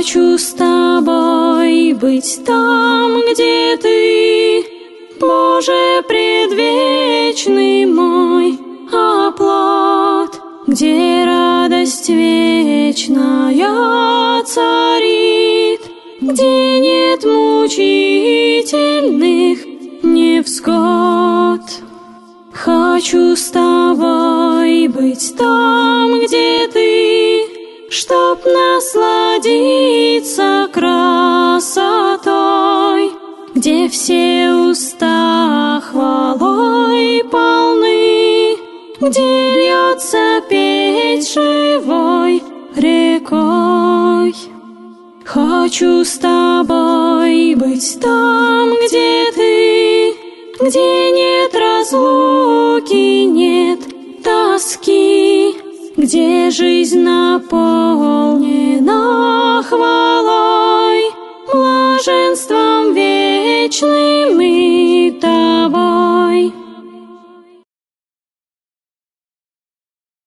Хочу с тобой быть там, где ты, Боже предвечный мой оплот, где радость вечная царит, где нет мучительных невзгод. Хочу с тобой быть там, где ты, чтоб насладиться красотой, где все уста хвалой полны, где льется петь живой рекой. Хочу с тобой быть там, где ты, где нет разлуки, нет тоски, где жизнь наполнена хвалой, блаженством вечным